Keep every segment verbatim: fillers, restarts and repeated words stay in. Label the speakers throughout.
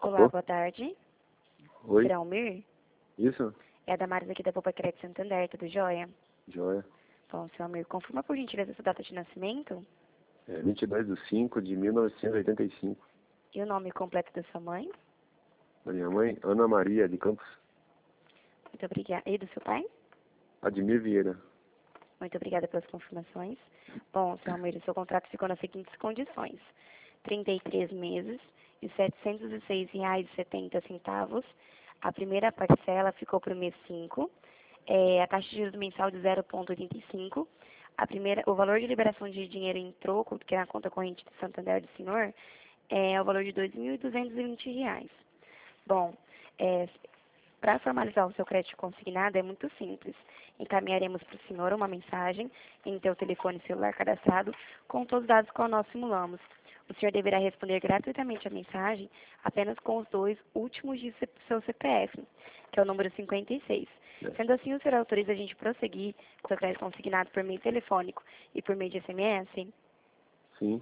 Speaker 1: Olá,
Speaker 2: Ô,
Speaker 1: boa tarde.
Speaker 2: oi,
Speaker 1: Almir?
Speaker 2: isso?
Speaker 1: É a Damares aqui da Poupa Crédito Santander, tudo jóia?
Speaker 2: Joia.
Speaker 1: Bom, seu Almir, confirma por gentileza sua data de nascimento
Speaker 2: É vinte e dois de cinco de mil novecentos e oitenta e cinco.
Speaker 1: e o nome completo da sua mãe.
Speaker 2: Da minha mãe, Ana Maria de Campos.
Speaker 1: Muito obrigada. E do seu pai?
Speaker 2: Admir Vieira.
Speaker 1: Muito obrigada pelas confirmações. Bom, seu Almir, o seu contrato ficou nas seguintes condições. trinta e três meses e setecentos e seis reais e setenta centavos. A primeira parcela ficou para o mês cinco. É, a taxa de juros mensal de zero vírgula oitenta e cinco. A primeira, o valor de liberação de dinheiro em troco, que é na conta corrente do Santander do senhor, é o valor de dois mil duzentos e vinte reais. Bom, é, para formalizar o seu crédito consignado é muito simples. Encaminharemos para o senhor uma mensagem em seu telefone celular cadastrado com todos os dados que nós simulamos. O senhor deverá responder gratuitamente a mensagem apenas com os dois últimos dígitos do seu C P F, que é o número cinquenta e seis.
Speaker 2: É.
Speaker 1: Sendo assim, o senhor autoriza a gente prosseguir com o seu crédito consignado por meio telefônico e por meio de S M S?
Speaker 2: Sim.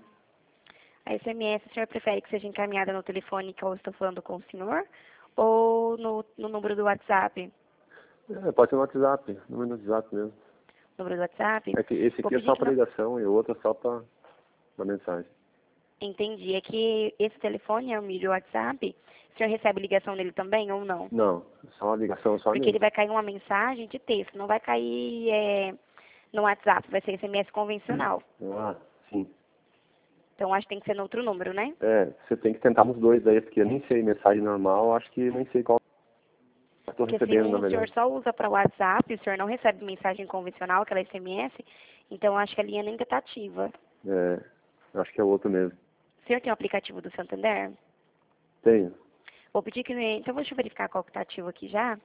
Speaker 1: A S M S, o senhor prefere que seja encaminhada no telefone que eu estou falando com o senhor ou no, no número do WhatsApp?
Speaker 2: É, pode ser no WhatsApp, número no WhatsApp mesmo.
Speaker 1: Número do WhatsApp?
Speaker 2: É que esse
Speaker 1: Vou
Speaker 2: aqui é
Speaker 1: pedir
Speaker 2: só
Speaker 1: que
Speaker 2: para
Speaker 1: não...
Speaker 2: ligação e o outro é só para uma mensagem.
Speaker 1: Entendi. É que esse telefone é o mídia WhatsApp. O senhor recebe ligação nele também ou não?
Speaker 2: Não, só uma ligação só
Speaker 1: Porque ele
Speaker 2: mesmo.
Speaker 1: vai cair uma mensagem de texto, não vai cair é, no WhatsApp, vai ser S M S convencional.
Speaker 2: Ah, sim.
Speaker 1: Então acho que tem que ser no outro número, né?
Speaker 2: É, você tem que tentar nos dois daí, porque eu nem sei mensagem normal, acho que nem sei qual estou
Speaker 1: Porque se
Speaker 2: recebendo, na
Speaker 1: um o senhor
Speaker 2: verdade.
Speaker 1: só usa para WhatsApp, o senhor não recebe mensagem convencional, aquela S M S, então acho que a linha nem está ativa.
Speaker 2: É, acho que é o outro mesmo.
Speaker 1: O senhor tem o aplicativo do Santander?
Speaker 2: Tenho.
Speaker 1: Vou pedir que... Então deixa eu verificar qual que está ativo aqui já.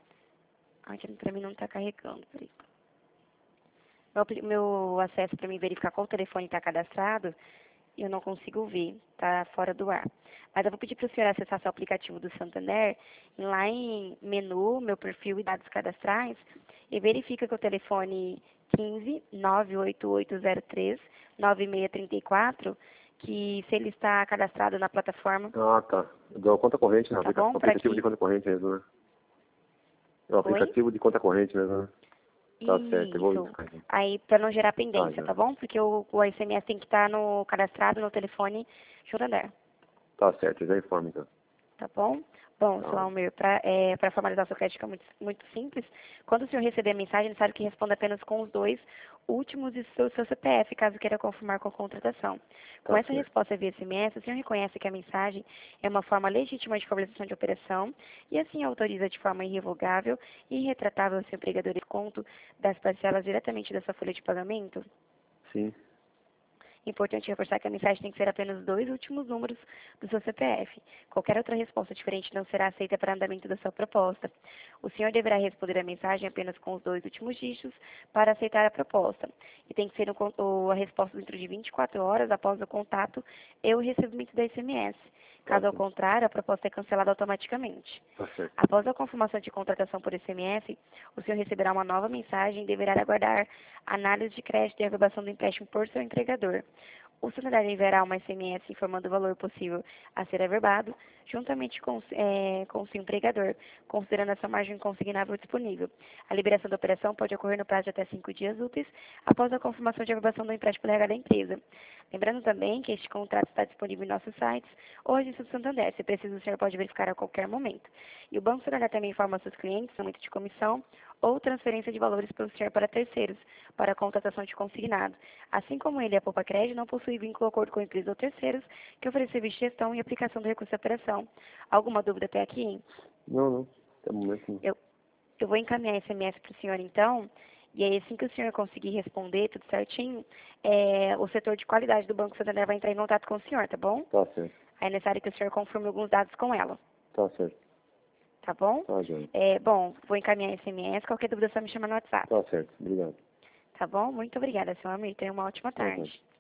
Speaker 1: Ah, que para mim não está carregando, peraí. Meu, apli- meu acesso para mim verificar qual telefone está cadastrado, eu não consigo ver, está fora do ar. Mas eu vou pedir para o senhor acessar seu aplicativo do Santander, e lá em menu, meu perfil e dados cadastrais, e verifica que o telefone quinze, nove oito oito zero três, nove seis três quatro, que se ele está cadastrado na plataforma,
Speaker 2: Ah, tá. Da conta corrente, né?
Speaker 1: tá
Speaker 2: Aplica-
Speaker 1: bom? Para
Speaker 2: aplicativo de
Speaker 1: que...
Speaker 2: conta corrente mesmo, né? É o
Speaker 1: Oi?
Speaker 2: aplicativo de conta corrente mesmo, né? Tá certo, eu vou
Speaker 1: Isso.
Speaker 2: buscar aqui.
Speaker 1: Aí, para não gerar
Speaker 2: Tá,
Speaker 1: pendência,
Speaker 2: já.
Speaker 1: tá bom? Porque o, o S M S tem que estar no, cadastrado no telefone Santander.
Speaker 2: Tá certo, eu já informo então.
Speaker 1: Tá bom? Bom,
Speaker 2: Tá
Speaker 1: seu
Speaker 2: ótimo.
Speaker 1: Almir, para é, pra formalizar seu crédito é muito, muito simples. Quando o senhor receber a mensagem, ele sabe que responda apenas com os dois últimos do seu, seu C P F, caso queira confirmar com a contratação. Com
Speaker 2: Tá
Speaker 1: essa
Speaker 2: certo.
Speaker 1: resposta via S M S, o senhor reconhece que a mensagem é uma forma legítima de formalização de operação e assim autoriza de forma irrevogável e irretratável o seu empregador desconto das parcelas diretamente da sua folha de pagamento?
Speaker 2: Sim.
Speaker 1: Importante reforçar que a mensagem tem que ser apenas os dois últimos números do seu C P F. Qualquer outra resposta diferente não será aceita para andamento da sua proposta. O senhor deverá responder a mensagem apenas com os dois últimos dígitos para aceitar a proposta. E tem que ser um con- o- a resposta dentro de vinte e quatro horas após o contato e o recebimento da S M S.
Speaker 2: Tá
Speaker 1: Caso ao
Speaker 2: certo.
Speaker 1: contrário, a proposta é cancelada automaticamente.
Speaker 2: Tá certo.
Speaker 1: Após a confirmação de contratação por S M S, o senhor receberá uma nova mensagem e deverá aguardar análise de crédito e averbação do empréstimo por seu empregador. O Santander enviará uma S M S informando o valor possível a ser averbado, juntamente com, eh, com o seu empregador, considerando essa margem consignável disponível. A liberação da operação pode ocorrer no prazo de até cinco dias úteis após a confirmação de averbação do empréstimo legal da empresa. Lembrando também que este contrato está disponível em nossos sites ou agência do Santander. Se preciso, o senhor pode verificar a qualquer momento. E o Banco Santander também informa seus clientes, aumento de comissão ou transferência de valores pelo senhor para terceiros, para a contratação de consignado. Assim como ele, a Poupa Crédito não possui vínculo ou acordo com empresas ou terceiros que oferecem serviço de gestão e aplicação do recurso de operação. Alguma dúvida até aqui?
Speaker 2: Não, não. Até o momento não.
Speaker 1: Eu, eu vou encaminhar S M S para o senhor então, e aí assim que o senhor conseguir responder tudo certinho, é, o setor de qualidade do Banco Santander vai entrar em contato com o senhor, tá bom?
Speaker 2: Tá certo.
Speaker 1: Aí é necessário que o senhor confirme alguns dados com ela,
Speaker 2: Tá certo.
Speaker 1: tá bom?
Speaker 2: Tá, João.
Speaker 1: É, bom, vou encaminhar S M S, qualquer dúvida é só me chamar no WhatsApp,
Speaker 2: Tá certo. Obrigado.
Speaker 1: tá bom? Muito obrigada, seu amigo, tenha uma ótima
Speaker 2: Tá, tá.
Speaker 1: tarde.